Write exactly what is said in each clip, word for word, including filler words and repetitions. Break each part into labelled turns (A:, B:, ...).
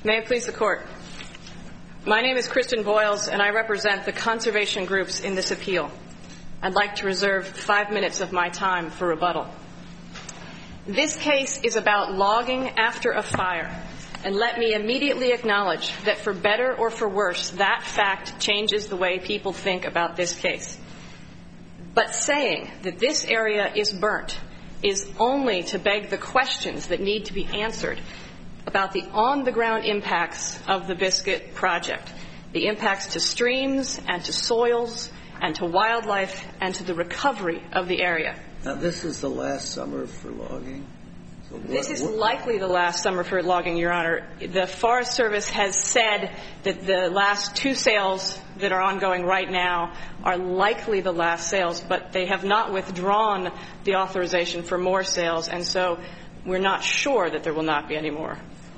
A: May it please the Court. My name is Kristen Boyles, and I represent the conservation groups in this appeal. I'd like to reserve five minutes of my time for rebuttal. This case is about logging after a fire, and let me immediately acknowledge that for better or for worse, that fact changes the way people think about this case. But saying that this area is burnt is only to beg the questions that need to be answered about the on-the-ground impacts of the Biscuit project, the impacts to streams and to soils and to wildlife and to the recovery of the area.
B: Now, this is the last summer for logging? So what,
A: this is
B: what?
A: likely the last summer for logging, Your Honor. The Forest Service has said that the last two sales that are ongoing right now are likely the last sales, but they have not withdrawn the authorization for more sales, and so we're not sure that there will not be any more.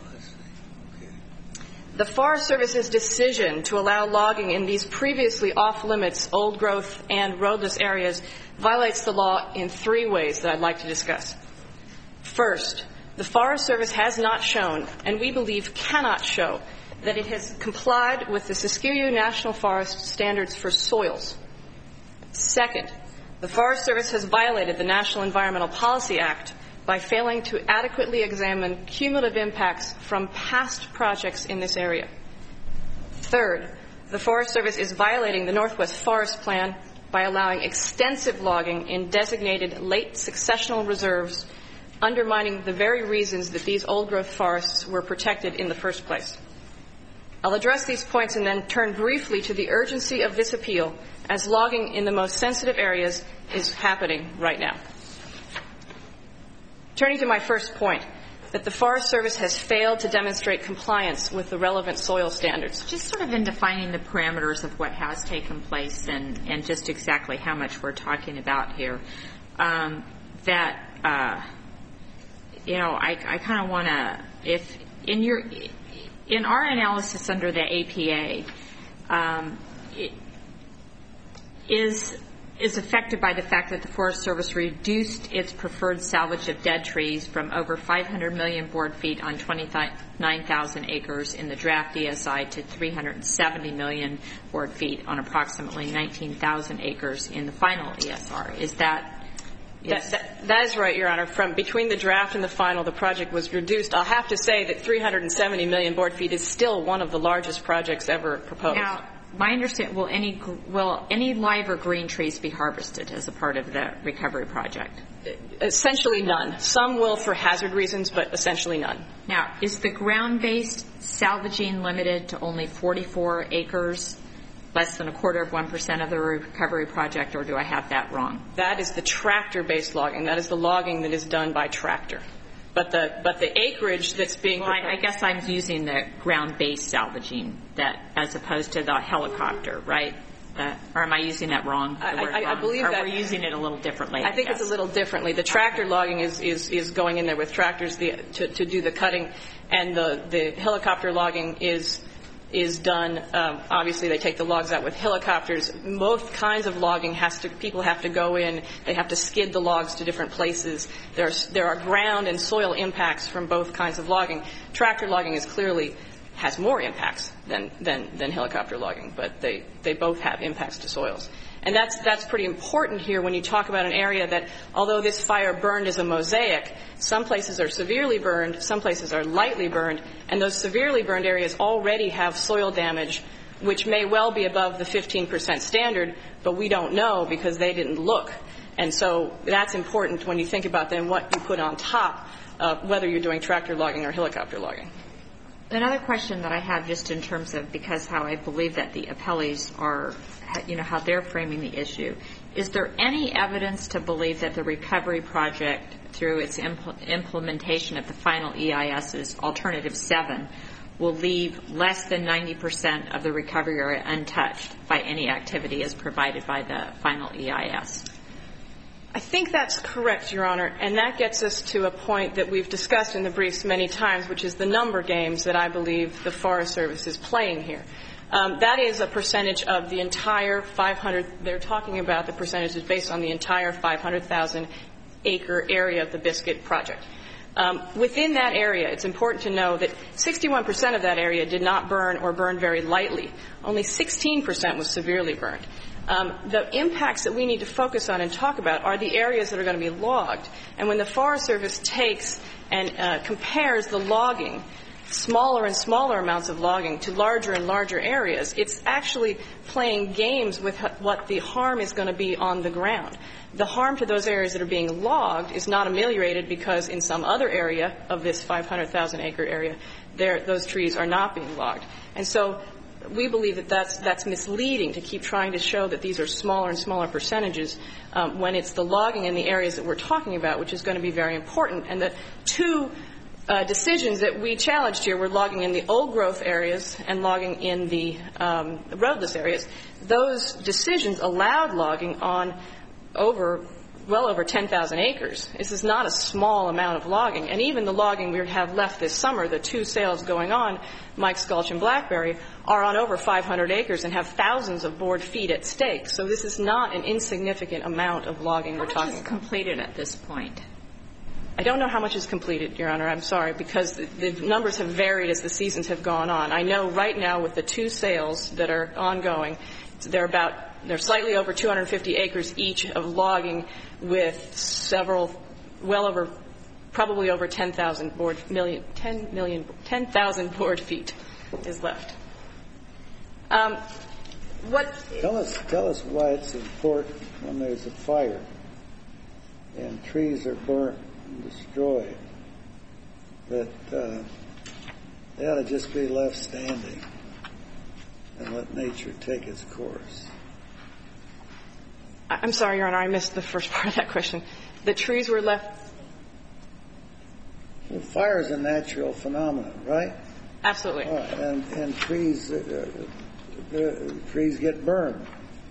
A: The Forest Service's decision to allow logging in these previously off-limits old-growth and roadless areas violates the law in three ways that I'd like to discuss. First, the Forest Service has not shown, and we believe cannot show, that it has complied with the Siskiyou National Forest standards for soils. Second, the Forest Service has violated the National Environmental Policy Act by failing to adequately examine cumulative impacts from past projects in this area. Third, the Forest Service is violating the Northwest Forest Plan by allowing extensive logging in designated late successional reserves, undermining the very reasons that these old-growth forests were protected in the first place. I'll address these points and then turn briefly to the urgency of this appeal, as logging in the most sensitive areas is happening right now. Turning to my first point, that the Forest Service has failed to demonstrate compliance with the relevant soil standards.
C: Just sort of in defining the parameters of what has taken place and, and just exactly how much we're talking about here, um, that, uh, you know, I, I kind of want to, if in your, in our analysis under the A P A, um, it is is affected by the fact that the Forest Service reduced its preferred salvage of dead trees from over five hundred million board feet on twenty-nine thousand acres in the draft E S I to three hundred seventy million board feet on approximately nineteen thousand acres in the final E S R. Is that...
A: That, that, that is right, Your Honor. From between the draft and the final, the project was reduced. I'll have to say that three hundred seventy million board feet is still one of the largest projects ever proposed.
C: Now, my understanding, will any will any live or green trees be harvested as a part of the recovery project?
A: Essentially none. Some will for hazard reasons, but essentially none.
C: Now, is the ground-based salvaging limited to only forty-four acres, less than a quarter of one percent of the recovery project, or do I have that wrong?
A: That is the tractor-based logging. That is the logging that is done by tractor. But the but the acreage that's being
C: well, I, I guess I'm using the ground-based salvaging that as opposed to the helicopter, right? Uh, or am I using that wrong?
A: I,
C: I,
A: I, I believe
C: or
A: that
C: we're using it a little differently.
A: I think
C: I
A: it's a little differently. The tractor logging is, is, is going in there with tractors the, to, to do the cutting, and the, the helicopter logging is is done. Um, obviously, they take the logs out with helicopters. Both kinds of logging has to. People have to go in. They have to skid the logs to different places. There's there are ground and soil impacts from both kinds of logging. Tractor logging is clearly has more impacts than than, than helicopter logging, but they they both have impacts to soils. And that's that's pretty important here when you talk about an area that, although this fire burned as a mosaic, some places are severely burned, some places are lightly burned, and those severely burned areas already have soil damage, which may well be above the fifteen percent standard, but we don't know because they didn't look. And so that's important when you think about then what you put on top, uh, whether you're doing tractor logging or helicopter logging.
C: Another question that I have, just in terms of because how I believe that the appellees are, you know, how they're framing the issue, is there any evidence to believe that the recovery project, through its impl- implementation of the final E I S's Alternative seven, will leave less than ninety percent of the recovery area untouched by any activity as provided by the final E I S?
A: I think that's correct, Your Honor, and that gets us to a point that we've discussed in the briefs many times, which is the number games that I believe the Forest Service is playing here. Um, that is a percentage of the entire five hundred. They're talking about the percentages based on the entire five hundred thousand acre area of the Biscuit project. Um, within that area, it's important to know that sixty-one percent of that area did not burn or burn very lightly. Only sixteen percent was severely burned. Um, the impacts that we need to focus on and talk about are the areas that are going to be logged. And when the Forest Service takes and uh, compares the logging, smaller and smaller amounts of logging, to larger and larger areas, it's actually playing games with what the harm is going to be on the ground. The harm to those areas that are being logged is not ameliorated because in some other area of this five hundred thousand acre area, there, those trees are not being logged. And so we believe that that's, that's misleading to keep trying to show that these are smaller and smaller percentages um, when it's the logging in the areas that we're talking about, which is going to be very important. And the two uh, decisions that we challenged here were logging in the old growth areas and logging in the um, roadless areas. Those decisions allowed logging on over, well over ten thousand acres. This is not a small amount of logging. And even the logging we have left this summer, the two sales going on, Mike's Gulch and Blackberry, are on over five hundred acres and have thousands of board feet at stake. So this is not an insignificant amount of logging we're talking about.
C: How much is completed at this point?
A: I don't know how much is completed, Your Honor. I'm sorry, because the, the numbers have varied as the seasons have gone on. I know right now with the two sales that are ongoing, they're about they're slightly over two hundred fifty acres each of logging, with several, well over, probably over ten thousand board million, ten million, ten thousand board feet is left. Um, what?
B: Tell us, tell us why it's important when there's a fire and trees are burnt and destroyed that uh, they ought to just be left standing and let nature take its course.
A: I'm sorry, Your Honor, I missed the first part of that question. The trees were left.
B: Well, fire is a natural phenomenon, right?
A: Absolutely.
B: All right. And and trees uh, uh, trees get burned.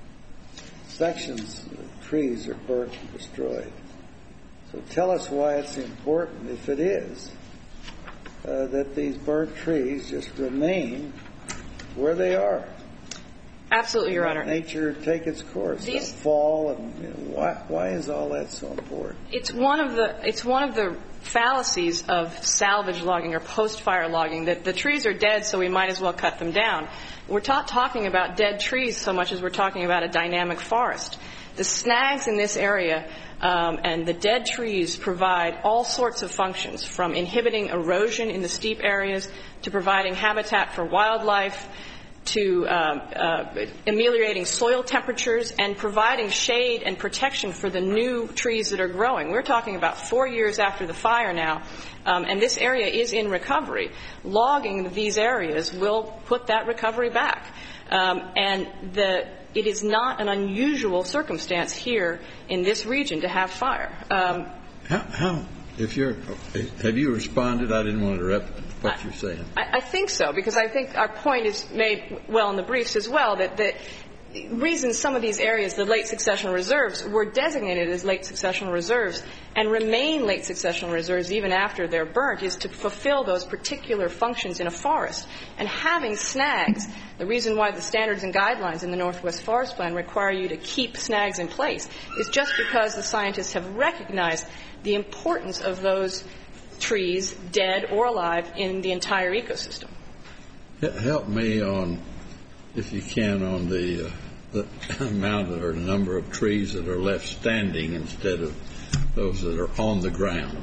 B: Sections of trees are burnt and destroyed. So tell us why it's important, if it is, uh, that these burnt trees just remain where they are.
A: Absolutely, Your Honor.
B: Nature take its course.
A: These,
B: fall, and you know, why why is all that so important?
A: It's one of the it's one of the fallacies of salvage logging or post-fire logging that the trees are dead, so we might as well cut them down. We're not talking about dead trees so much as we're talking about a dynamic forest. The snags in this area um, and the dead trees provide all sorts of functions, from inhibiting erosion in the steep areas to providing habitat for wildlife, to um, uh, ameliorating soil temperatures and providing shade and protection for the new trees that are growing. We're talking about four years after the fire now, um, and this area is in recovery. Logging these areas will put that recovery back. Um, and the, it is not an unusual circumstance here in this region to have fire. Um,
D: how, how, if you're, have you responded? I didn't want to interrupt what you're saying.
A: I, I think so, because I think our point is made well in the briefs as well, that the reason some of these areas, the late successional reserves, were designated as late successional reserves and remain late successional reserves even after they're burnt is to fulfill those particular functions in a forest. And having snags, the reason why the standards and guidelines in the Northwest Forest Plan require you to keep snags in place is just because the scientists have recognized the importance of those trees, dead or alive, in the entire ecosystem.
D: Help me on, if you can, on the, uh, the amount or number of trees that are left standing instead of those that are on the ground.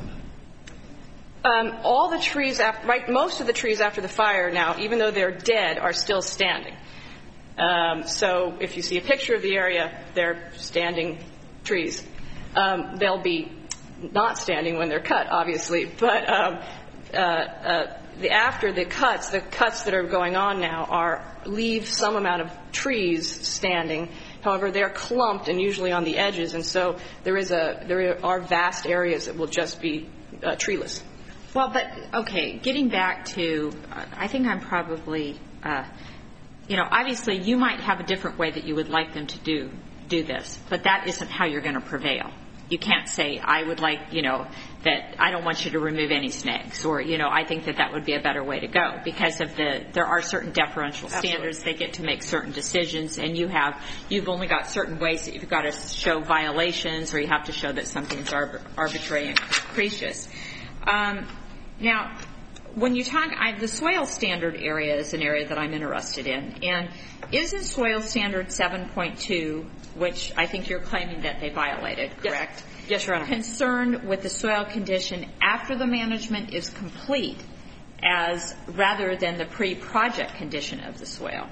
A: Um, all the trees, after, right, most of the trees after the fire now, even though they're dead, are still standing. Um, so if you see a picture of the area, they're standing trees. Um, they'll be not standing when they're cut, obviously, but um, uh, uh, the, after the cuts, the cuts that are going on now are leave some amount of trees standing. However, they're clumped and usually on the edges, and so there is a there are vast areas that will just be uh, treeless.
C: Well, but okay, getting back to, uh, I think I'm probably, uh, you know, obviously you might have a different way that you would like them to do do this, but that isn't how you're going to prevail. You can't say, I would like, you know, that I don't want you to remove any snags, or, you know, I think that that would be a better way to go, because of the, there are certain deferential standards. Absolutely. They get to make certain decisions, and you have, you've only got certain ways that you've got to show violations, or you have to show that something's arb- arbitrary and capricious. Um, now, when you talk, I, the soil standard area is an area that I'm interested in. And isn't soil standard seven point two, which I think you're claiming that they violated, correct?
A: Yes, yes, Your Honor.
C: Concerned with the soil condition after the management is complete, as rather than the pre-project condition of the soil?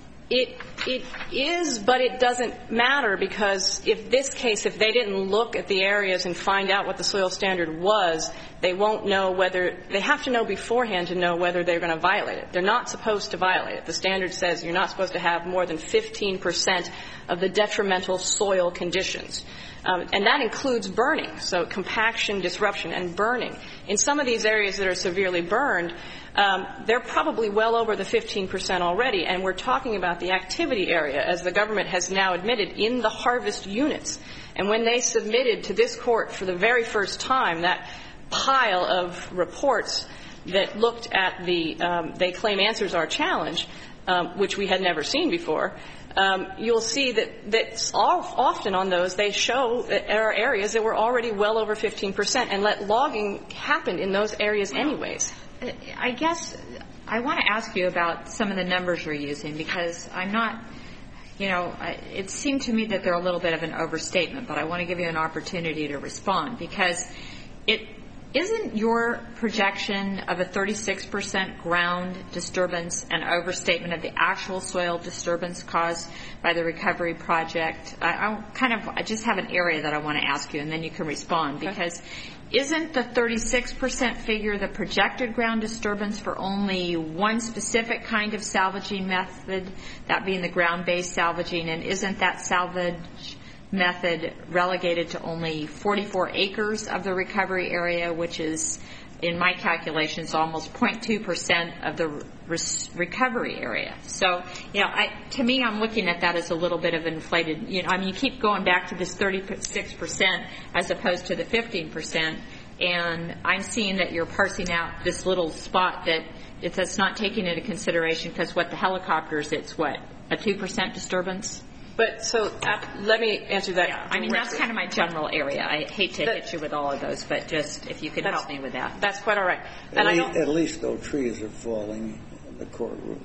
A: It it is, but it doesn't matter, because if this case, if they didn't look at the areas and find out what the soil standard was, they won't know whether, they have to know beforehand to know whether they're going to violate it. They're not supposed to violate it. The standard says you're not supposed to have more than fifteen percent of the detrimental soil conditions. Um, and that includes burning, so compaction, disruption, and burning. In some of these areas that are severely burned, um, they're probably well over the fifteen percent already, and we're talking about the activity area, as the government has now admitted, in the harvest units. And when they submitted to this court for the very first time that pile of reports that looked at the, um, they claim answers our challenge, um, which we had never seen before, Um, you'll see that, that all, often on those they show that there are areas that were already well over fifteen percent and let logging happen in those areas anyways.
C: I guess I want to ask you about some of the numbers you're using, because I'm not, you know, it seemed to me that they're a little bit of an overstatement, but I want to give you an opportunity to respond, because it isn't your projection of a thirty-six percent ground disturbance an overstatement of the actual soil disturbance caused by the recovery project? I, I kind of, I just have an area that I want to ask you, and then you can respond,
A: Okay.
C: because isn't the thirty-six percent figure the projected ground disturbance for only one specific kind of salvaging method, that being the ground-based salvaging, and isn't that salvage method relegated to only forty-four acres of the recovery area, which is, in my calculations, almost zero point two percent of the re- recovery area? So, you know, I, to me, I'm looking at that as a little bit of inflated, you know, I mean, you keep going back to this thirty-six percent as opposed to the fifteen percent, and I'm seeing that you're parsing out this little spot that it's, that's not taking into consideration, because what the helicopters, it's what, a two percent disturbance?
A: But so uh, let me answer that.
C: Yeah, I mean, that's kind of my general area. I hate to
A: that,
C: hit you with all of those, but just if you could help me with that.
A: That's quite all right.
B: At,
A: and
B: least,
A: I don't,
B: at least no trees are falling in the courtroom.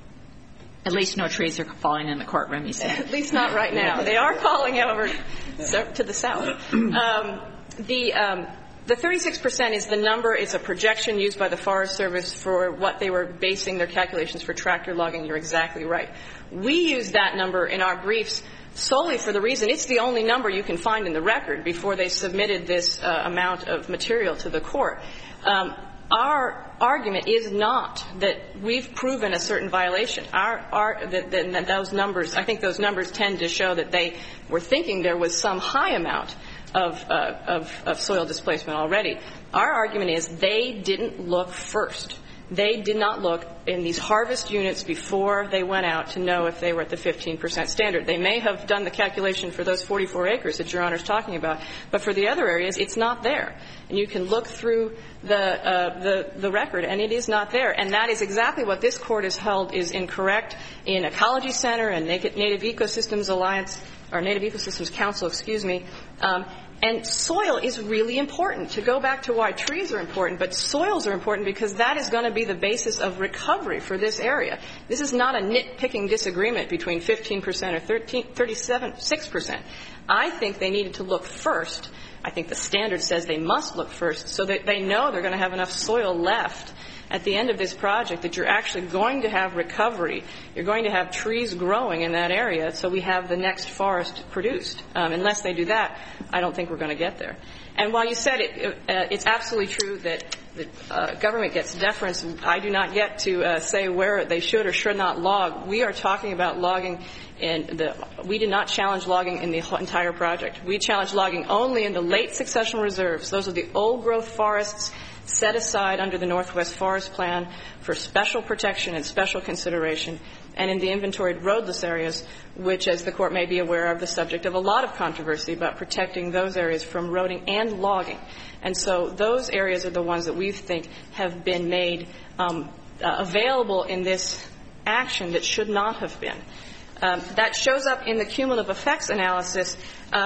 C: At least no trees are falling in the courtroom, you said.
A: At least not right now. They are falling over to the south. Um, the um, the thirty-six percent is the number. It's a projection used by the Forest Service for what they were basing their calculations for tractor logging. You're exactly right. We use that number in our briefs solely for the reason it's the only number you can find in the record before they submitted this uh, amount of material to the court. Um, our argument is not that we've proven a certain violation. Our, our that, that those numbers, I think those numbers tend to show that they were thinking there was some high amount of, uh, of, of soil displacement already. Our argument is they didn't look first. They did not look in these harvest units before they went out to know if they were at the fifteen percent standard. They may have done the calculation for those forty-four acres that Your Honor is talking about, but for the other areas, it's not there. And you can look through the, uh, the, the record, and it is not there. And that is exactly what this Court has held is incorrect in Ecology Center and Native Ecosystems Alliance, or Native Ecosystems Council, excuse me. Um, And soil is really important. To go back to why trees are important, but soils are important because that is going to be the basis of recovery for this area. This is not a nitpicking disagreement between fifteen percent or thirty-seven, six percent. I think they needed to look first. I think the standard says they must look first so that they know they're going to have enough soil left at the end of this project that you're actually going to have recovery. You're going to have trees growing in that area so we have the next forest produced. Um, unless they do that, I don't think we're going to get there. And while you said it, uh, it's absolutely true that the uh, government gets deference. I do not get to uh, say where they should or should not log. We are talking about logging in the – we did not challenge logging in the entire project. We challenged logging only in the late successional reserves. Those are the old-growth forests set aside under the Northwest Forest Plan for special protection and special consideration, and in the inventoried roadless areas, which, as the Court may be aware, are the subject of a lot of controversy about protecting those areas from roading and logging. And so those areas are the ones that we think have been made um, uh, available in this action that should not have been. Um, that shows up in the cumulative effects analysis. Um,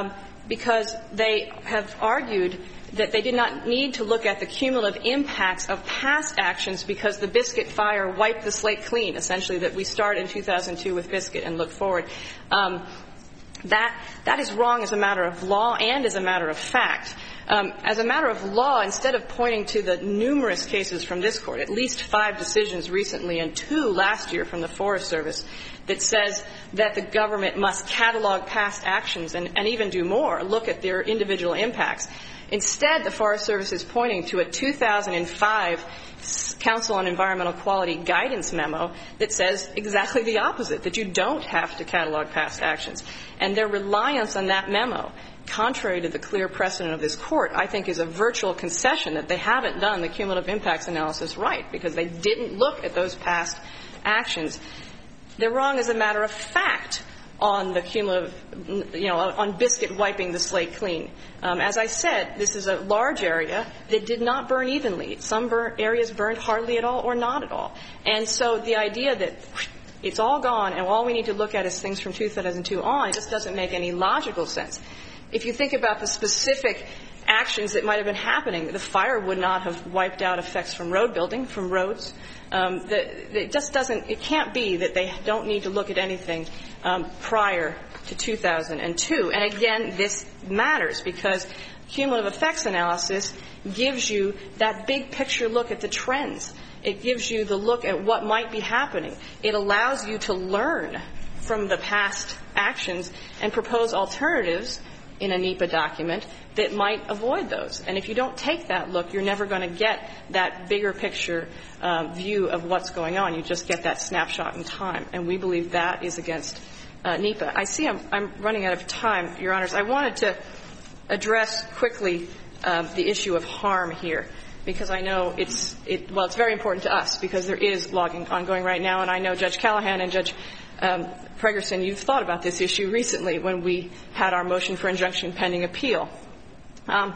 A: because they have argued that they did not need to look at the cumulative impacts of past actions because the Biscuit fire wiped the slate clean, essentially, that we started in two thousand two with Biscuit and look forward. Um, that that is wrong as a matter of law and as a matter of fact. Um, as a matter of law, instead of pointing to the numerous cases from this Court, at least five decisions recently and two last year from the Forest Service, that says that the government must catalog past actions and, and even do more, look at their individual impacts. Instead, the Forest Service is pointing to a two thousand five Council on Environmental Quality guidance memo that says exactly the opposite, that you don't have to catalog past actions. And their reliance on that memo, contrary to the clear precedent of this Court, I think is a virtual concession that they haven't done the cumulative impacts analysis right because they didn't look at those past actions. They're wrong as a matter of fact on the cumulative, you know, on Biscuit wiping the slate clean. Um, as I said, this is a large area that did not burn evenly. Some burn, areas burned hardly at all or not at all. And so the idea that it's all gone and all we need to look at is things from two thousand two on just doesn't make any logical sense. If you think about the specific actions that might have been happening, the fire would not have wiped out effects from road building, from roads. Um, the, it just doesn't, it can't be that they don't need to look at anything um, prior to two thousand two. And again, this matters because cumulative effects analysis gives you that big picture look at the trends. It gives you the look at what might be happening. It allows you to learn from the past actions and propose alternatives in a NEPA document that might avoid those. And if you don't take that look, you're never going to get that bigger picture uh, view of what's going on. You just get that snapshot in time. And we believe that is against uh, NEPA. I see I'm, I'm running out of time, Your Honors. I wanted to address quickly uh, the issue of harm here because I know it's, it, well, it's very important to us because there is logging ongoing right now. And I know Judge Callahan and Judge um, Pregerson, you've thought about this issue recently when we had our motion for injunction pending appeal. Um,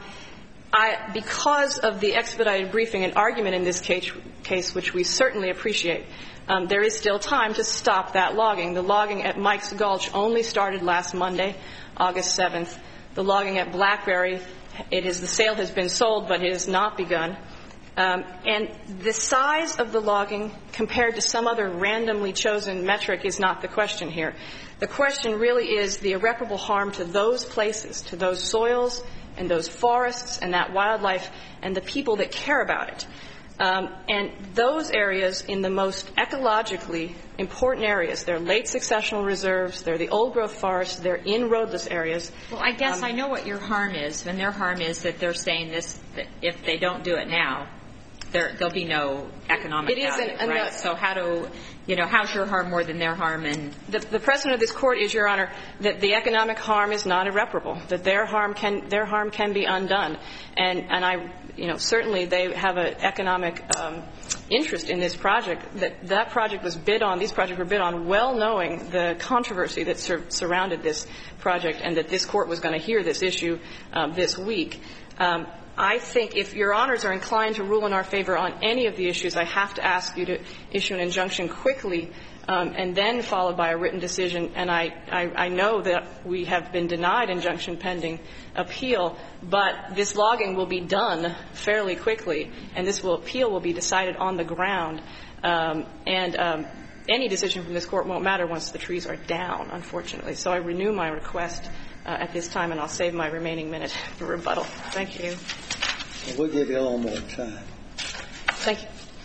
A: I, because of the expedited briefing and argument in this case, case which we certainly appreciate, um, there is still time to stop that logging. The logging at Mike's Gulch only started last Monday, August seventh. The logging at Blackberry, it is, the sale has been sold, but it has not begun. Um, and the size of the logging compared to some other randomly chosen metric is not the question here. The question really is the irreparable harm to those places, to those soils and those forests and that wildlife and the people that care about it. Um, and those areas in the most ecologically important areas, they're late successional reserves, they're the old-growth forests, they're in roadless areas.
C: Well, I guess
A: um,
C: I know what your harm is, and their harm is that they're saying this, that if they don't do it now, There, there'll be no economic
A: it
C: value,
A: isn't, and
C: right?
A: the,
C: so how do, you know, how's your harm more than their harm? And
A: the, the precedent of this court is, Your Honor, that the economic harm is not irreparable, that their harm can, their harm can be undone. And, and I, you know, certainly they have an economic um, interest in this project. That, that project was bid on, these projects were bid on well knowing the controversy that sur- surrounded this project and that this court was going to hear this issue um, this week. Um, I think if Your Honors are inclined to rule in our favor on any of the issues, I have to ask you to issue an injunction quickly um, and then followed by a written decision. And I, I, I know that we have been denied injunction pending appeal, but this logging will be done fairly quickly, and this will, appeal will be decided on the ground. Um, and um, any decision from this court won't matter once the trees are down, unfortunately. So I renew my request Uh, at this time, and I'll save my remaining minute for rebuttal. Thank you.
B: Well, we'll give you a little more time.
A: Thank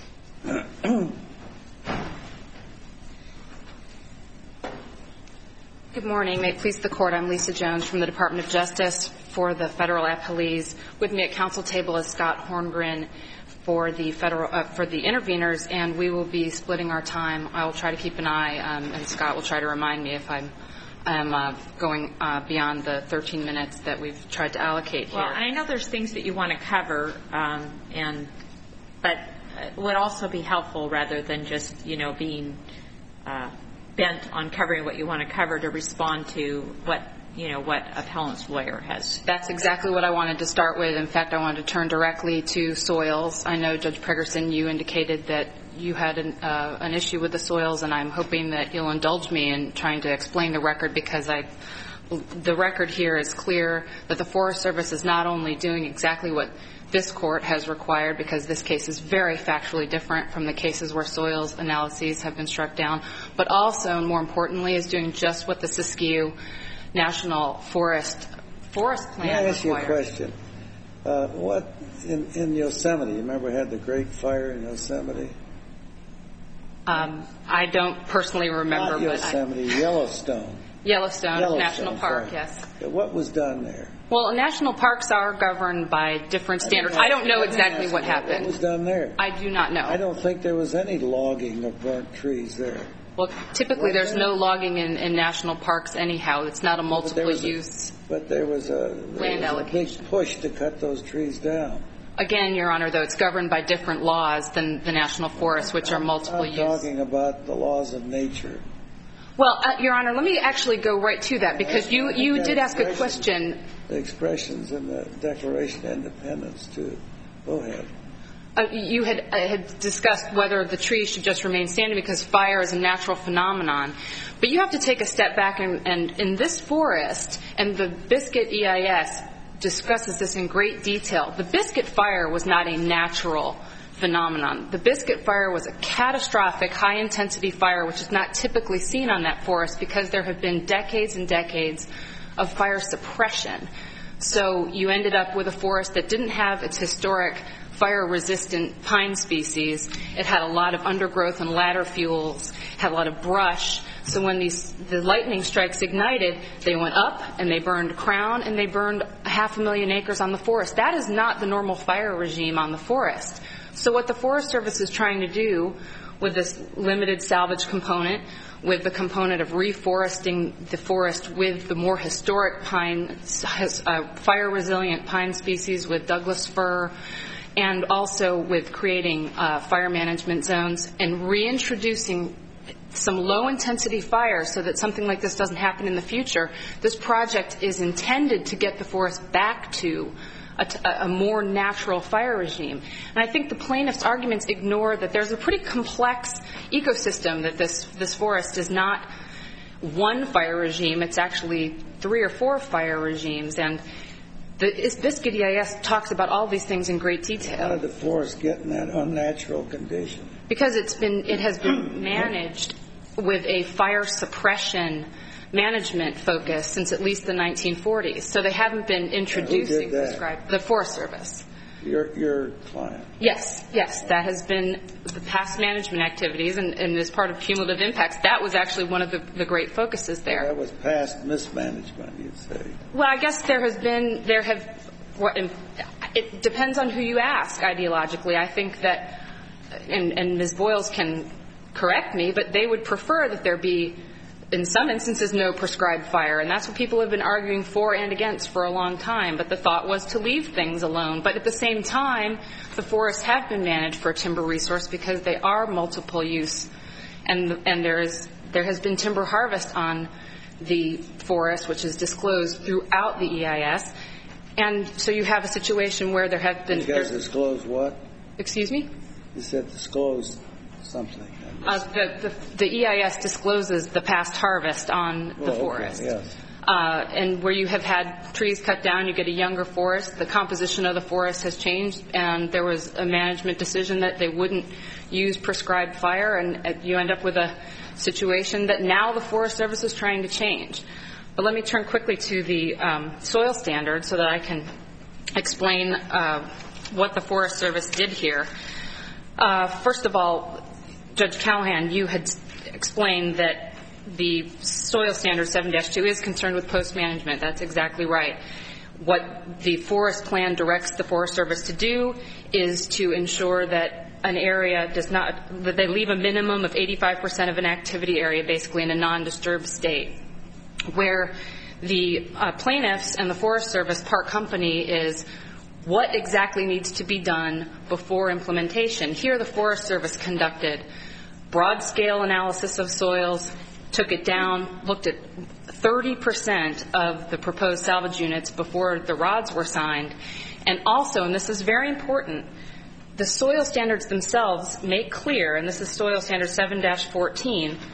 A: you.
E: Good morning. May it please the Court, I'm Lisa Jones from the Department of Justice for the federal appellees. With me at council table is Scott Horngren for the federal uh, for the interveners, and we will be splitting our time. I will try to keep an eye, um, and Scott will try to remind me if I'm I'm uh, going uh, beyond the thirteen minutes that we've tried to allocate here.
C: well, I know there's things that you want to cover, um, and but it would also be helpful rather than just, you know, being uh, bent on covering what you want to cover to respond to what, you know, what appellant's lawyer has.
E: That's exactly what I wanted to start with. In fact, I wanted to turn directly to soils. I know, Judge Pregerson, you indicated that you had an, uh, an issue with the soils, and I'm hoping that you'll indulge me in trying to explain the record because I the record here is clear that the Forest Service is not only doing exactly what this court has required, because this case is very factually different from the cases where soils analyses have been struck down, but also, and more importantly, is doing just what the Siskiyou National Forest Forest Plan
B: required. Can I ask you a
E: required.
B: question? Uh, what in, in Yosemite? You remember had the Great Fire in Yosemite?
E: Um, I don't personally remember.
B: Not Yosemite,
E: but I,
B: Yellowstone.
E: Yellowstone,
B: Yellowstone
E: National Park,
B: right.
E: yes.
B: What was done there?
E: Well, national parks are governed by different standards. I don't know exactly what happened.
B: What was done there?
E: I do not know.
B: I don't think there was any logging of burnt trees there.
E: Well, typically there's no logging in, in national parks anyhow. It's not a multiple use.
B: But there was a,
E: land
B: there was a big
E: allocation.
B: push to cut those trees down.
E: Again, Your Honor, though, it's governed by different laws than the national forests, which are multiple
B: I'm
E: use.
B: talking about the laws of nature.
E: Well, uh, Your Honor, let me actually go right to that, because you, you did ask a question.
B: The expressions in the Declaration of Independence, too. Go ahead.
E: Uh, you had, uh, had discussed whether the trees should just remain standing because fire is a natural phenomenon. But you have to take a step back, and, and in this forest, and the Biscuit E I S discusses this in great detail, the Biscuit fire was not a natural phenomenon. The Biscuit fire was a catastrophic, high-intensity fire, which is not typically seen on that forest because there have been decades and decades of fire suppression. So you ended up with a forest that didn't have its historic fire-resistant pine species. It had a lot of undergrowth and ladder fuels, had a lot of brush. So when these, the lightning strikes ignited, they went up and they burned crown and they burned half a million acres on the forest. That is not the normal fire regime on the forest. So what the Forest Service is trying to do with this limited salvage component, with the component of reforesting the forest with the more historic pine, uh, fire-resilient pine species with Douglas fir, and also with creating uh, fire management zones and reintroducing some low-intensity fire so that something like this doesn't happen in the future. This project is intended to get the forest back to a, t- a more natural fire regime. And I think the plaintiff's arguments ignore that there's a pretty complex ecosystem, that this, this forest is not one fire regime. It's actually three or four fire regimes. And the Biscuit E I S talks about all these things in great detail.
B: How did the forest get in that unnatural condition?
E: Because it's been, it has been managed with a fire suppression management focus since at least the nineteen forties. So they haven't been introducing prescribed, the Forest Service.
B: Your, your client?
E: Yes, yes. That has been the past management activities, and, and as part of cumulative impacts, that was actually one of the, the great focuses there.
B: That was past mismanagement, you'd say.
E: Well, I guess there has been, there have, what, it depends on who you ask ideologically. I think that, and, and Miz Boyles can correct me, but they would prefer that there be, in some instances, no prescribed fire. And that's what people have been arguing for and against for a long time. But the thought was to leave things alone. But at the same time, the forests have been managed for a timber resource because they are multiple use. And, and there is, there has been timber harvest on the forest, which is disclosed throughout the E I S. And so you have a situation where there have been...
B: You guys disclose what?
E: Excuse me?
B: You said disclose something.
E: Uh, the, the, the E I S discloses the past harvest on the
B: oh,
E: forest.
B: Okay, yes.
E: Uh, and where you have had trees cut down, you get a younger forest. The composition of the forest has changed, and there was a management decision that they wouldn't use prescribed fire, and uh, you end up with a situation that now the Forest Service is trying to change. But let me turn quickly to the um, soil standards so that I can explain uh, what the Forest Service did here. Uh, first of all, Judge Callahan, you had explained that the soil standard seven dash two is concerned with post-management. That's exactly right. What the forest plan directs the Forest Service to do is to ensure that an area does not, that they leave a minimum of eighty-five percent of an activity area basically in a non-disturbed state. Where the uh, plaintiffs and the Forest Service part company is what exactly needs to be done before implementation. Here the Forest Service conducted broad-scale analysis of soils, took it down, looked at thirty percent of the proposed salvage units before the rods were signed. And also, and this is very important, the soil standards themselves make clear, and this is soil standard seven dash fourteen,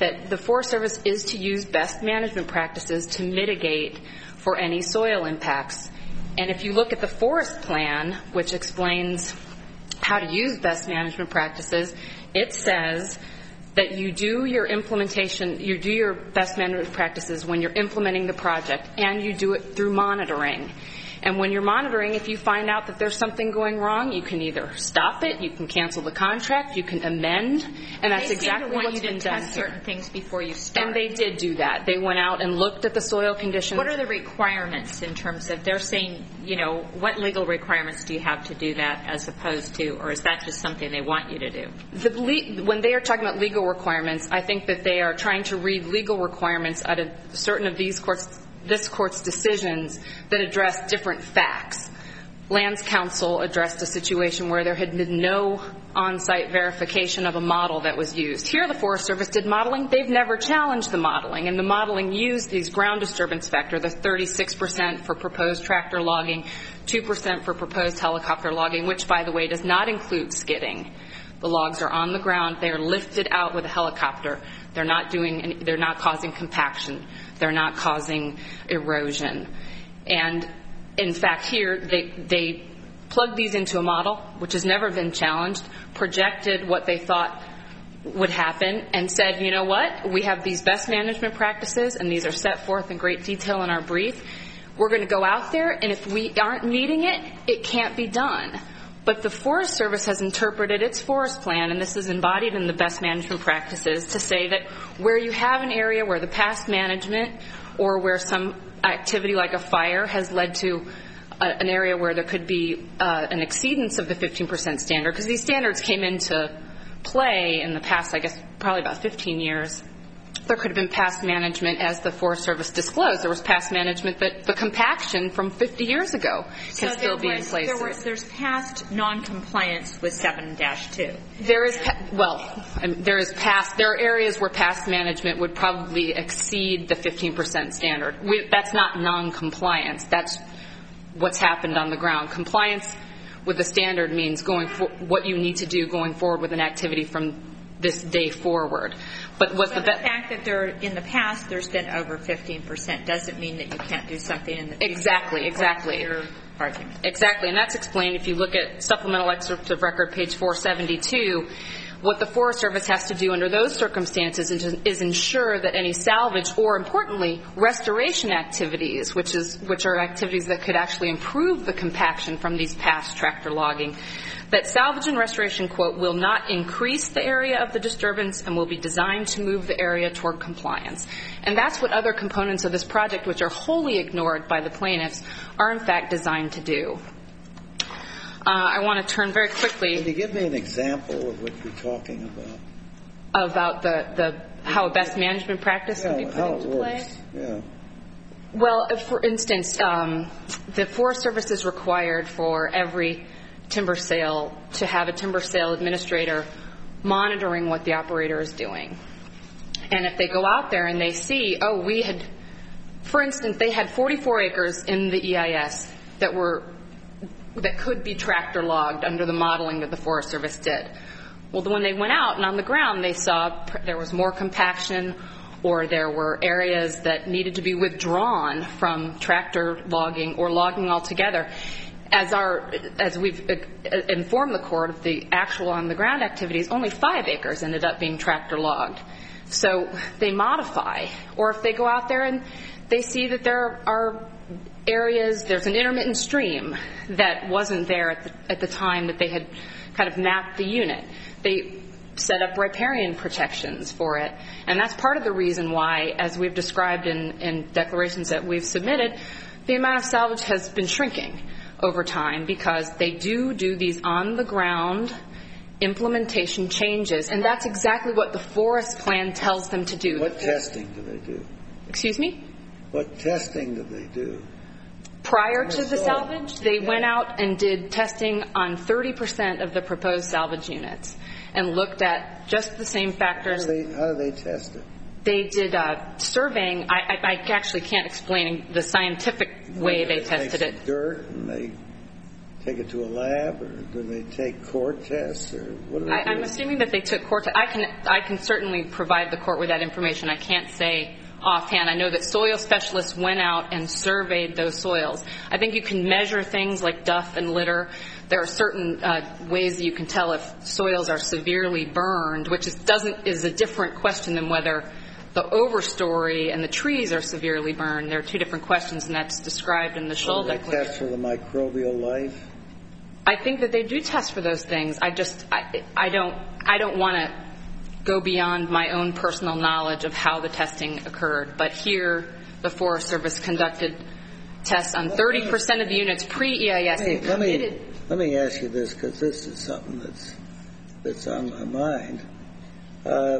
E: that the Forest Service is to use best management practices to mitigate for any soil impacts. And if you look at the forest plan, which explains how to use best management practices, it says that you do your implementation, you do your best management practices when you're implementing the project, and you do it through monitoring. And when you're monitoring, if you find out that there's something going wrong, you can either stop it, you can cancel the contract, you can amend, and that's
C: they
E: exactly
C: want
E: what's
C: you
E: been
C: to
E: done
C: test
E: here.
C: certain things before you start.
E: And they did do that. They went out and looked at the soil conditions.
C: What are the requirements in terms of, they're saying, you know, what legal requirements do you have to do that as opposed to, or is that just something they want you to do?
E: The le- when they are talking about legal requirements, I think that they are trying to read legal requirements out of certain of these courts, this court's decisions that address different facts. Lands Council addressed a situation where there had been no on-site verification of a model that was used. Here the Forest Service did modeling. They've never challenged the modeling, and the modeling used these ground disturbance factor, the thirty-six percent for proposed tractor logging, two percent for proposed helicopter logging, which, by the way, does not include skidding. The logs are on the ground. They are lifted out with a helicopter. They're not doing any, they're not causing compaction. They're not causing erosion. And in fact, here, they, they plugged these into a model, which has never been challenged, projected what they thought would happen, and said, you know what, we have these best management practices, and these are set forth in great detail in our brief. We're going to go out there, and if we aren't meeting it, it can't be done. But the Forest Service has interpreted its forest plan, and this is embodied in the best management practices, to say that where you have an area where the past management or where some activity like a fire has led to a, an area where there could be uh, an exceedance of the fifteen percent standard, because these standards came into play in the past, I guess, probably about fifteen years. There could have been past management, as the Forest Service disclosed. There was past management, but the compaction from fifty years ago can
C: so
E: still be
C: was,
E: in place.
C: There was, there's past noncompliance with seven dash two.
E: There is, well, there is past, there are areas where past management would probably exceed the fifteen percent standard. We, that's not noncompliance. That's what's happened on the ground. Compliance with the standard means going for, what you need to do going forward with an activity from this day forward. But what
C: so
E: the,
C: the fact that there, in the past, there's been over fifteen percent doesn't mean that you can't do something in the future.
E: Exactly, exactly.
C: Your argument.
E: Exactly, and that's explained if you look at supplemental excerpt of record, page four seventy-two. What the Forest Service has to do under those circumstances is, is ensure that any salvage, or importantly, restoration activities, which is which are activities that could actually improve the compaction from these past tractor logging, that salvage and restoration, quote, will not increase the area of the disturbance and will be designed to move the area toward compliance. And that's what other components of this project, which are wholly ignored by the plaintiffs, are in fact designed to do. Uh, I want to turn very quickly.
B: Can you give me an example of what you're talking about?
E: About the, the how a best management practice
B: yeah,
E: can be put
B: how
E: into
B: it
E: play?
B: works. Yeah.
E: Well, if, for instance, um, the Forest Service is required for every timber sale to have a timber sale administrator monitoring what the operator is doing. And if they go out there and they see, oh, we had, for instance, they had forty-four acres in the E I S that were that could be tractor logged under the modeling that the Forest Service did. Well, when they went out and on the ground, they saw there was more compaction, or there were areas that needed to be withdrawn from tractor logging or logging altogether. As our, as we've informed the court of the actual on-the-ground activities, only five acres ended up being tractor logged. So they modify. Or if they go out there and they see that there are areas, there's an intermittent stream that wasn't there at the, at the time that they had kind of mapped the unit, they set up riparian protections for it. And that's part of the reason why, as we've described in, in declarations that we've submitted, the amount of salvage has been shrinking over time, because they do do these on-the-ground implementation changes, and that's exactly what the forest plan tells them to do.
B: What testing do they do?
E: Excuse me?
B: What testing do they do?
E: Prior to the salvage, they
B: yeah.
E: went out and did testing on thirty percent of the proposed salvage units and looked at just the same factors.
B: How do they, how do they test it?
E: They did uh, surveying. I, I, I actually can't explain the scientific way they,
B: they
E: tested
B: take
E: it.
B: Dirt and they take it to a lab, or do they take core tests, or what do they
E: I,
B: do?
E: I'm assuming that they took core tests. I can, I can certainly provide the court with that information. I can't say offhand. I know that soil specialists went out and surveyed those soils. I think you can measure things like duff and litter. There are certain uh, ways that you can tell if soils are severely burned, which is, doesn't, is a different question than whether the overstory and the trees are severely burned. There are two different questions, and that's described in the Scholl
B: Do they
E: Declaration.
B: test for the microbial life?
E: I think that they do test for those things. I just, I, I don't, I don't want to go beyond my own personal knowledge of how the testing occurred. But here, the Forest Service conducted tests on thirty percent of the units pre-E I S.
B: Let me, let me, let me ask you this, because this is something that's that's on my mind. Uh,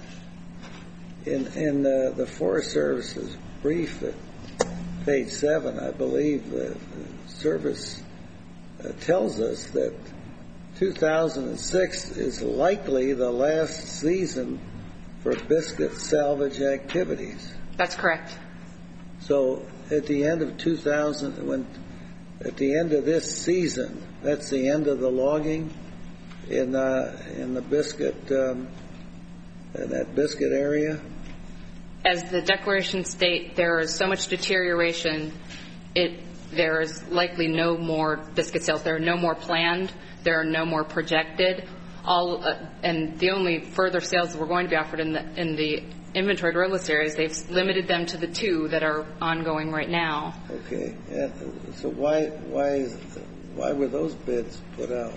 B: in in the, the Forest Service's brief at page seven, I believe the, the service uh, tells us that two thousand six is likely the last season for biscuit salvage activities.
E: That's correct.
B: So at the end of two thousand, when at the end of this season, that's the end of the logging in uh, in the biscuit um, in that biscuit area.
E: As the declaration states, there is so much deterioration. It there is likely no more biscuit sales. There are no more planned. There are no more projected. All uh, and the only further sales that were going to be offered in the in the inventoried roadless areas, they've limited them to the two that are ongoing right now.
B: Okay. And so why why is, why were those bids put out?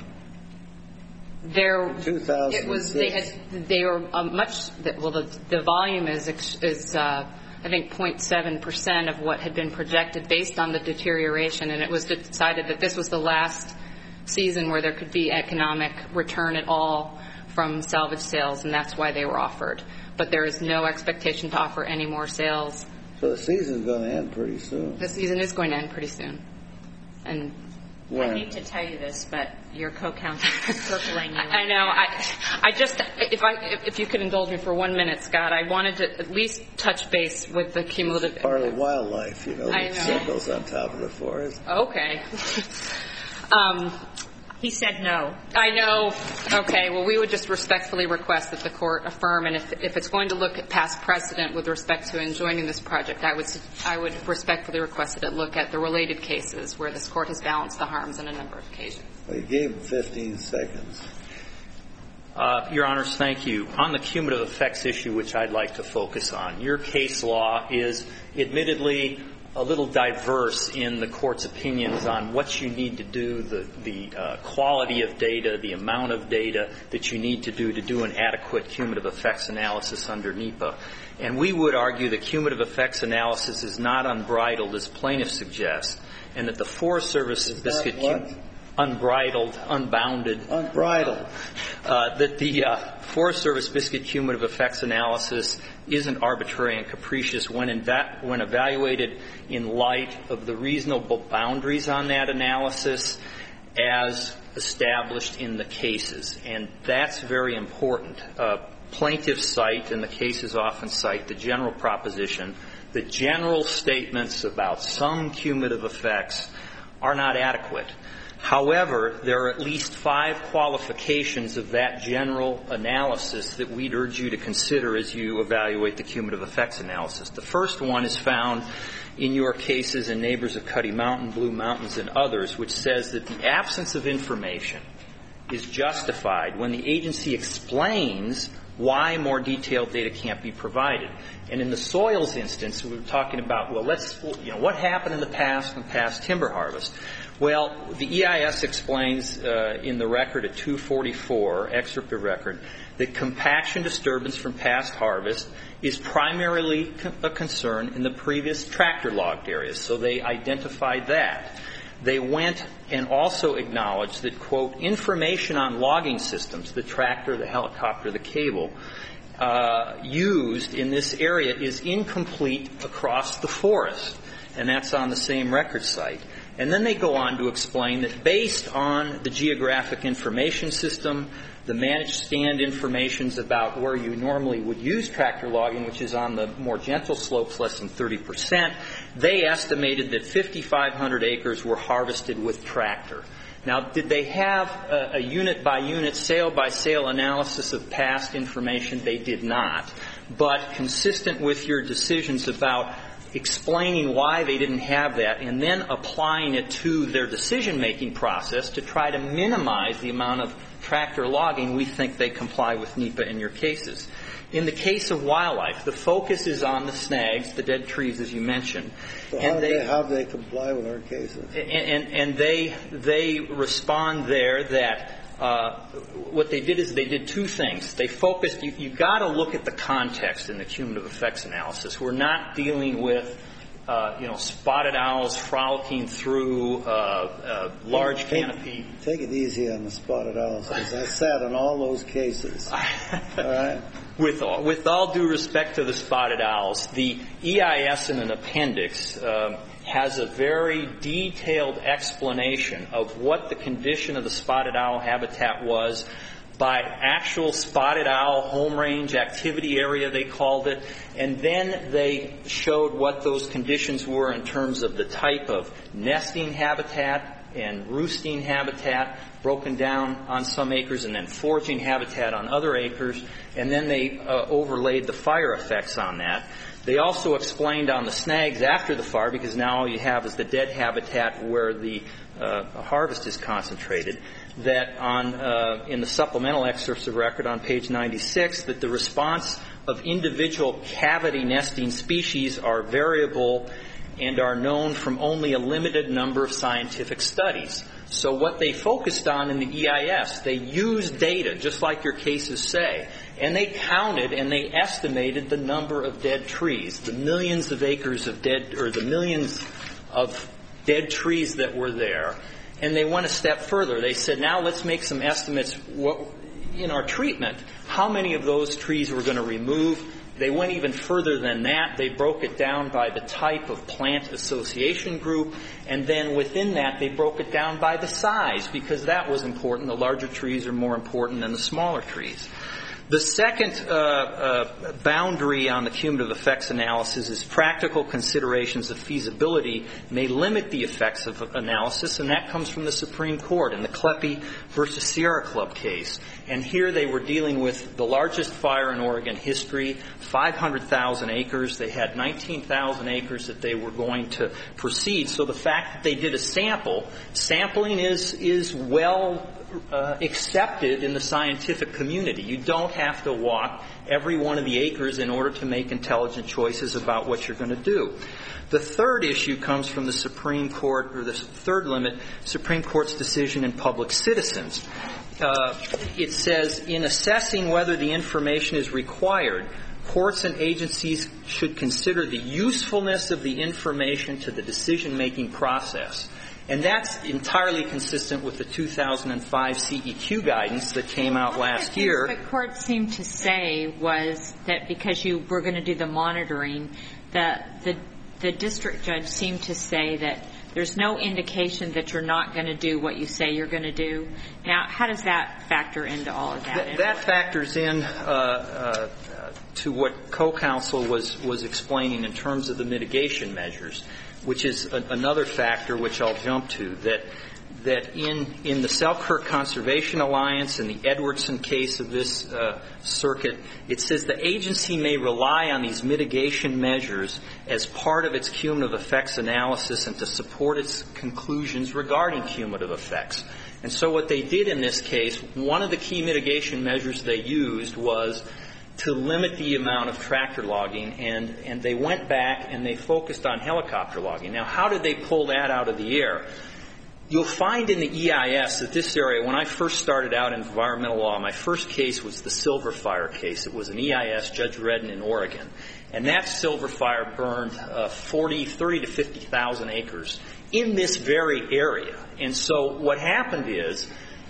E: There,
B: two thousand six.
E: it was they had they were uh, much well the the volume is is uh, I think zero point seven percent of what had been projected based on the deterioration, and it was decided that this was the last season where there could be economic return at all from salvage sales, and that's why they were offered. But there is no expectation to offer any more sales.
B: So the season's going to end pretty soon.
E: The season is going to end pretty soon, and
B: When?
C: I hate to tell you this, but your co-counsel is circling you.
E: I know. I, I just, if I, if you could indulge me for one minute, Scott, I wanted to at least touch base with the cumulative.
B: Part of wildlife, you know,
E: I
B: the
E: know.
B: circles on top of the forest.
E: Okay. um,
C: He said no.
E: I know. Okay. Well, we would just respectfully request that the court affirm, and if if it's going to look at past precedent with respect to enjoining this project, I would I would respectfully request that it look at the related cases where this court has balanced the harms on a number of occasions.
B: Well, you gave him fifteen seconds.
F: Uh, Your Honors, thank you. On the cumulative effects issue, which I'd like to focus on, your case law is admittedly a little diverse in the court's opinions on what you need to do, the, the uh, quality of data, the amount of data that you need to do to do an adequate cumulative effects analysis under NEPA. And we would argue that cumulative effects analysis is not unbridled, as plaintiffs suggest, and that the Forest Service
B: Is
F: this
B: not
F: could
B: what?
F: cum- unbridled, unbounded,
B: Unbridled.
F: uh, that the uh, Forest Service biscuit cumulative effects analysis isn't arbitrary and capricious when, inva- when evaluated in light of the reasonable boundaries on that analysis as established in the cases. And that's very important. Uh, plaintiffs cite, and the cases often cite, the general proposition that general statements about some cumulative effects are not adequate. However, there are at least five qualifications of that general analysis that we'd urge you to consider as you evaluate the cumulative effects analysis. The first one is found in your cases in Neighbors of Cuddy Mountain, Blue Mountains, and others, which says that the absence of information is justified when the agency explains why more detailed data can't be provided. And in the soils instance, we were talking about, well, let's, you know, what happened in the past from past timber harvest? Well, the E I S explains uh, in the record at two forty-four, excerpt of record, that compaction disturbance from past harvest is primarily a concern in the previous tractor logged areas. So they identified that. They went and also acknowledged that, quote, information on logging systems, the tractor, the helicopter, the cable, uh, used in this area is incomplete across the forest. And that's on the same record site. And then they go on to explain that based on the geographic information system, the managed stand informations about where you normally would use tractor logging, which is on the more gentle slopes, less than thirty percent, they estimated that fifty-five hundred acres were harvested with tractor. Now, did they have a, a unit-by-unit, sale-by-sale analysis of past information? They did not. But consistent with your decisions about explaining why they didn't have that and then applying it to their decision-making process to try to minimize the amount of tractor logging, we think they comply with NEPA in your cases. In the case of wildlife, the focus is on the snags, the dead trees, as you mentioned.
B: So
F: and
B: how,
F: they,
B: do they, how do they comply with our cases?
F: And, and, and they they respond there that uh, what they did is they did two things. They focused. You, you got to look at the context in the cumulative effects analysis. We're not dealing with Uh, you know, spotted owls frolicking through uh, uh, large
B: take,
F: canopy.
B: Take it easy on the spotted owls, because I sat on all those cases. All right.
F: With all, with all due respect to the spotted owls, the E I S in an appendix um, has a very detailed explanation of what the condition of the spotted owl habitat was by actual spotted owl home range activity area, they called it, and then they showed what those conditions were in terms of the type of nesting habitat and roosting habitat broken down on some acres, and then foraging habitat on other acres, and then they uh, overlaid the fire effects on that. They also explained on the snags after the fire, because now all you have is the dead habitat where the uh, harvest is concentrated, that on uh, in the supplemental excerpts of record on page ninety-six, that the response of individual cavity nesting species are variable and are known from only a limited number of scientific studies. So what they focused on in the E I S, they used data, just like your cases say, and they counted and they estimated the number of dead trees, the millions of acres of dead, or the millions of dead trees that were there. And they went a step further. They said, now let's make some estimates what, in our treatment, how many of those trees we're going to remove. They went even further than that. They broke it down by the type of plant association group, and then within that they broke it down by the size, because that was important. The larger trees are more important than the smaller trees. The second uh, uh, boundary on the cumulative effects analysis is practical considerations of feasibility may limit the effects of analysis, and that comes from the Supreme Court in the Kleppe versus Sierra Club case. And here they were dealing with the largest fire in Oregon history, five hundred thousand acres. They had nineteen thousand acres that they were going to proceed. So the fact that they did a sample, sampling is is well Uh, accepted in the scientific community. You don't have to walk every one of the acres in order to make intelligent choices about what you're going to do. The third issue comes from the Supreme Court, or the third limit, Supreme Court's decision in Public Citizens. Uh, it says, in assessing whether the information is required, courts and agencies should consider the usefulness of the information to the decision-making process. And that's entirely consistent with the two thousand five C E Q guidance that came out last year.
C: What the court seemed to say was that because you were going to do the monitoring, that the the district judge seemed to say that there's no indication that you're not going to do what you say you're going to do. Now, how does that factor into all of that?
F: Th- that factors in uh, uh, to what co-counsel was, was explaining in terms of the mitigation measures, which is a, another factor which I'll jump to, that that in, in the Selkirk Conservation Alliance and the Edwardson case of this uh, circuit, it says the agency may rely on these mitigation measures as part of its cumulative effects analysis and to support its conclusions regarding cumulative effects. And so what they did in this case, one of the key mitigation measures they used was to limit the amount of tractor logging, and, and they went back and they focused on helicopter logging. Now, how did they pull that out of the air? You'll find in the E I S that this area, when I first started out in environmental law, my first case was the Silver Fire case. It was an E I S, Judge Redden in Oregon. And that Silver Fire burned uh, forty, thirty to fifty thousand acres in this very area. And so what happened is,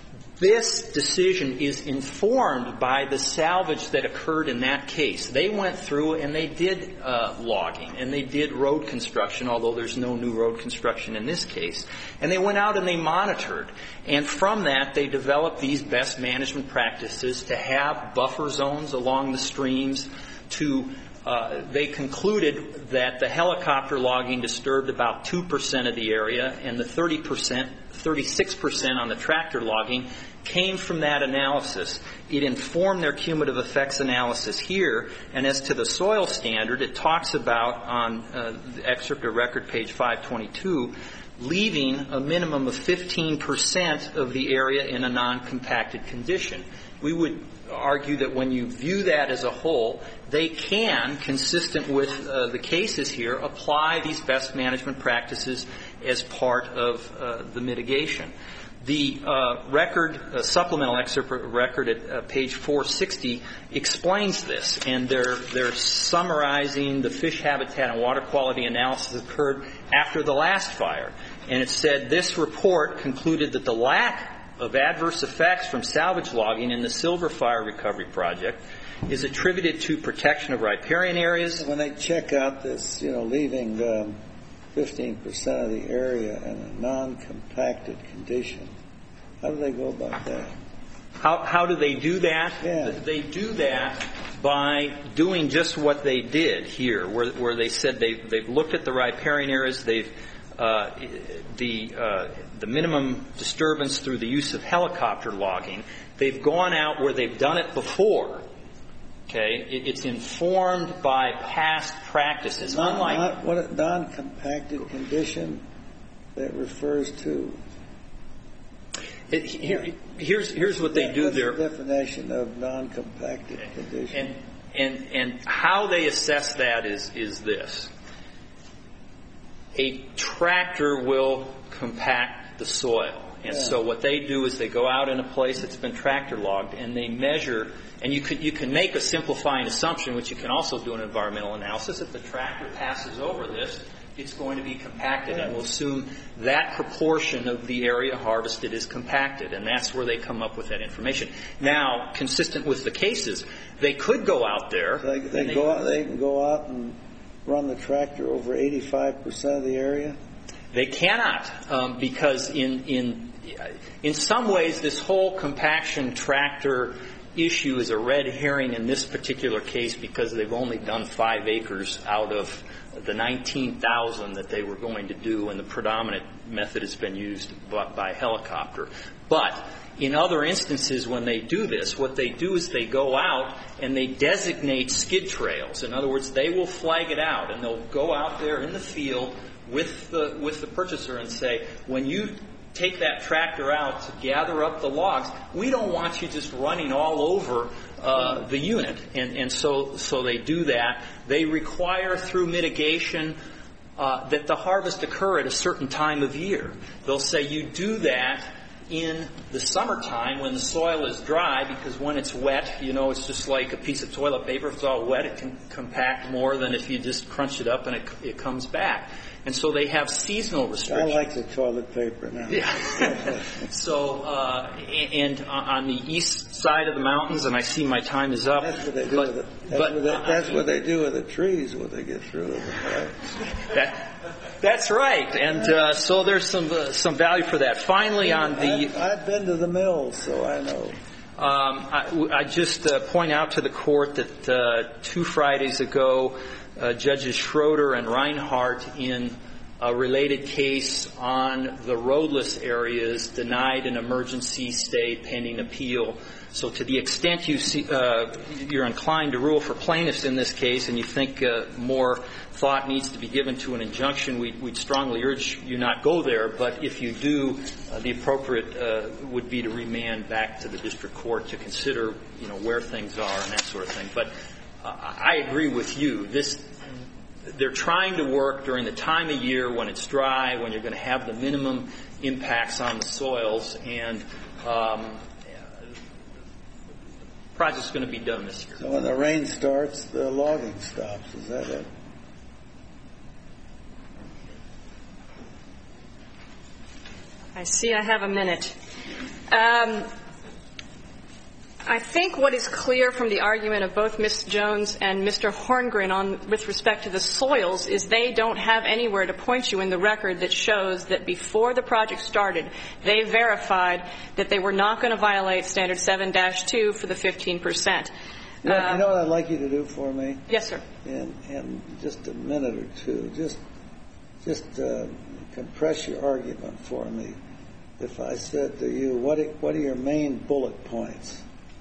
F: this decision is informed by the salvage that occurred in that case. They went through and they did uh, logging and they did road construction, although there's no new road construction in this case. And they went out and they monitored. And from that, they developed these best management practices to have buffer zones along the streams. To uh, they concluded that the helicopter logging disturbed about two percent of the area, and the thirty percent thirty-six percent on the tractor logging came from that analysis. It informed their cumulative effects analysis here. And as to the soil standard, it talks about on uh, the excerpt of record, page five twenty-two, leaving a minimum of fifteen percent of the area in a non-compacted condition. We would argue that when you view that as a whole, they can, consistent with uh, the cases here, apply these best management practices as part of uh, the mitigation. The uh, record, uh, supplemental excerpt record at uh, page four sixty explains this, and they're, they're summarizing the fish habitat and water quality analysis that occurred after the last fire. And it said this report concluded that the lack of adverse effects from salvage logging in the Silver Fire Recovery Project is attributed to protection of riparian areas.
B: When they check out this, you know, leaving um, fifteen percent of the area in a non-compacted condition, how do they go about that?
F: How, how do they do that?
B: Yeah.
F: They do that by doing just what they did here, where, where they said they've, they've looked at the riparian areas, they've Uh, the uh, the minimum disturbance through the use of helicopter logging. They've gone out where they've done it before. Okay, it, it's informed by past practices.
B: Not,
F: Unlike
B: not what a non-compacted condition that refers to.
F: it, here, here's here's what they do
B: What's
F: there.
B: the definition of non-compacted condition?
F: And and and how they assess that is is this. A tractor will compact the soil. And
B: yeah.
F: so what they do is they go out in a place that's been tractor logged and they measure, and you can, you can make a simplifying assumption, which you can also do in environmental analysis. If the tractor passes over this, it's going to be compacted,
B: yeah.
F: and we'll assume that proportion of the area harvested is compacted, and that's where they come up with that information. Now, consistent with the cases, they could go out there.
B: So they, they,
F: they
B: go out, they can go out and run the tractor over eighty-five percent of the area?
F: They cannot, um, because in in in some ways this whole compaction tractor issue is a red herring in this particular case because they've only done five acres out of the nineteen thousand that they were going to do, and the predominant method has been used by, by helicopter. But in other instances, when they do this, what they do is they go out and they designate skid trails. In other words, they will flag it out, and they'll go out there in the field with the with the purchaser and say, when you take that tractor out to gather up the logs, we don't want you just running all over uh, the unit. And, and so, so they do that. They require through mitigation uh, that the harvest occur at a certain time of year. They'll say you do that in the summertime when the soil is dry, because when it's wet, you know, it's just like a piece of toilet paper. If it's all wet, it can compact more than if you just crunch it up and it, it comes back. And so they have seasonal restrictions.
B: I like the toilet paper now.
F: Yeah. So, uh, and on the east side of the mountains, and I see my time is up.
B: That's what they do
F: but,
B: with it. That's,
F: but,
B: what, they, that's
F: uh,
B: what they do with the trees when they get through with them, right?
F: That, that's right. And uh, so there's some uh, some value for that. Finally, on the...
B: I've, I've been to the mills, so I know.
F: Um, I, I just uh, point out to the court that uh, two Fridays ago, uh, Judges Schroeder and Reinhardt, in a related case on the roadless areas, denied an emergency stay pending appeal. So to the extent you see, uh, you're inclined to rule for plaintiffs in this case, and you think uh, more thought needs to be given to an injunction, we, we'd strongly urge you not go there. But if you do, uh, the appropriate uh, would be to remand back to the district court to consider, you know, where things are and that sort of thing. But uh, I agree with you. This, they're trying to work during the time of year when it's dry, when you're going to have the minimum impacts on the soils, and um, the project's going to be done this year.
B: So when the rain starts, the logging stops. Is that it?
A: I see I have a minute. Um, I think what is clear from the argument of both Miz Jones and Mister Horngren on with respect to the soils is they don't have anywhere to point you in the record that shows that before the project started, they verified that they were not going to violate Standard seven dash two for the fifteen percent.
B: You know,
A: um,
B: you know what I'd like you to do for me?
A: Yes, sir.
B: In, in just a minute or two, just just uh, compress your argument for me if I said to you, what are, what are your main bullet points?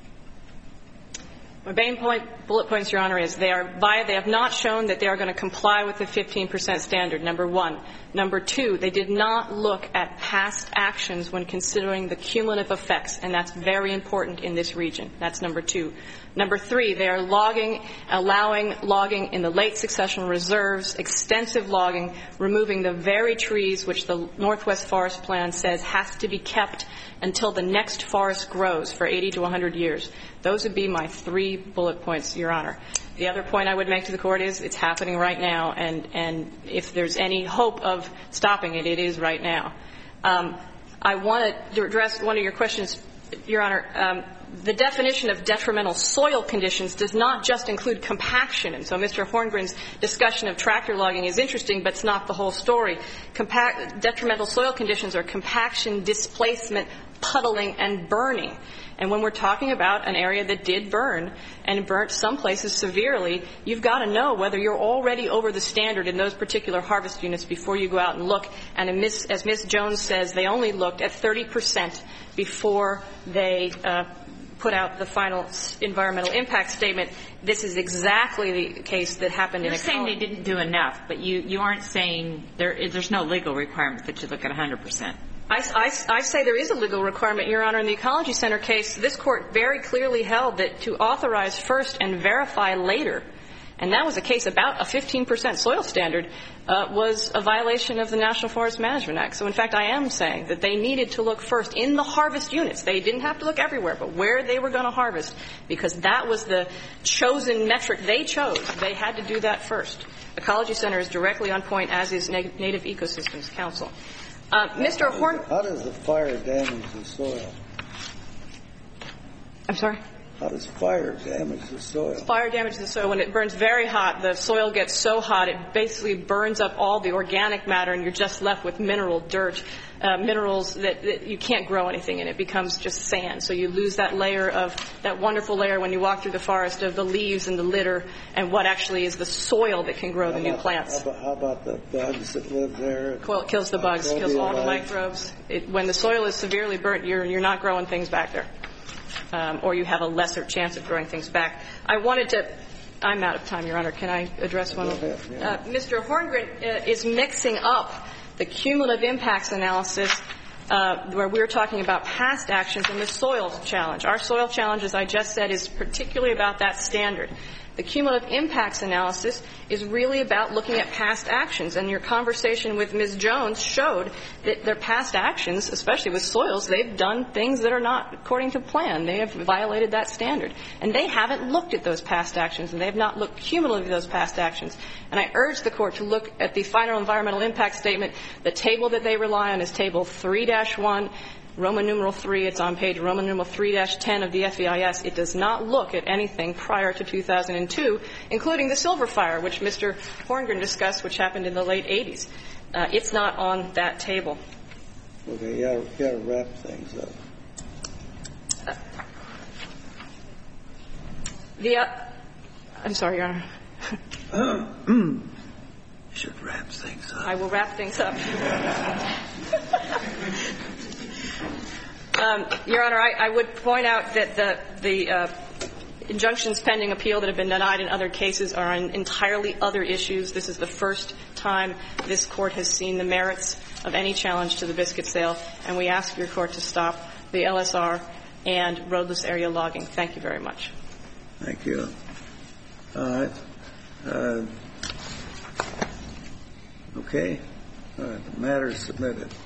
A: My main point, bullet points, Your Honor, is they are via, they have not shown that they are going to comply with the fifteen percent standard, number one. Number two, they did not look at past actions when considering the cumulative effects, and that's very important in this region. That's number two. Number three, they are logging, allowing logging in the late successional reserves, extensive logging, removing the very trees which the Northwest Forest Plan says has to be kept until the next forest grows for eighty to one hundred years. Those would be my three bullet points, Your Honor. The other point I would make to the Court is it's happening right now, and, and if there's any hope of stopping it, it is right now. Um, I want to address one of your questions, Your Honor. Um, the definition of detrimental soil conditions does not just include compaction. And so Mister Horngren's discussion of tractor logging is interesting, but it's not the whole story. Compact, detrimental soil conditions are compaction, displacement, puddling, and burning. And when we're talking about an area that did burn and burnt some places severely, you've got to know whether you're already over the standard in those particular harvest units before you go out and look. And as Miz Jones says, they only looked at thirty percent before they uh, put out the final environmental impact statement. This is exactly the case that happened
C: You're
A: in a
C: saying they didn't do enough, but you, you aren't saying there, there's no legal requirement that you look at one hundred percent.
A: I, I, I say there is a legal requirement, Your Honor. In the Ecology Center case, this Court very clearly held that to authorize first and verify later, and that was a case about a fifteen percent soil standard, uh, was a violation of the National Forest Management Act. So, in fact, I am saying that they needed to look first in the harvest units. They didn't have to look everywhere, but where they were going to harvest, because that was the chosen metric they chose. They had to do that first. Ecology Center is directly on point, as is Native Ecosystems Council. Uh, Mister Horn...
B: How does the fire damage the soil?
A: I'm sorry?
B: How does fire damage the soil?
A: Fire damages the soil. When it burns very hot, the soil gets so hot it basically burns up all the organic matter, and you're just left with mineral dirt, uh, minerals that, that you can't grow anything in. It becomes just sand. So you lose that layer of, that wonderful layer when you walk through the forest of the leaves and the litter and what actually is the soil that can grow
B: how
A: the new
B: about,
A: plants.
B: How about, how about the bugs that live there?
A: Well, it kills the bugs, kills all the microbes. It, when the soil is severely burnt, you're, you're not growing things back there. Um, or you have a lesser chance of growing things back. I wanted to – I'm out of time, Your Honor. Can I address one?
B: Go ahead, yeah.
A: uh, Mister Horngren uh, is mixing up the cumulative impacts analysis uh, where we're talking about past actions and the soil challenge. Our soil challenge, as I just said, is particularly about that standard. The cumulative impacts analysis is really about looking at past actions. And your conversation with Miz Jones showed that their past actions, especially with soils, they've done things that are not according to plan. They have violated that standard. And they haven't looked at those past actions, and they have not looked cumulatively at those past actions. And I urge the Court to look at the final environmental impact statement. The table that they rely on is Table three dash one. Roman numeral three, it's on page Roman numeral three dash ten of the F E I S. It does not look at anything prior to two thousand two, including the Silver Fire, which Mister Horngren discussed, which happened in the late eighties. Uh, it's not on that table.
B: Okay, you gotta, you gotta wrap things up.
A: Uh, the, uh, I'm sorry, Your Honor.
B: You should wrap things up.
A: I will wrap things up. Um, Your Honor, I, I would point out that the, the uh, injunctions pending appeal that have been denied in other cases are on entirely other issues. This is the first time this Court has seen the merits of any challenge to the biscuit sale, and we ask your Court to stop the L S R and roadless area logging. Thank you very much.
B: Thank you. All right. Uh, okay. All right. The matter is submitted.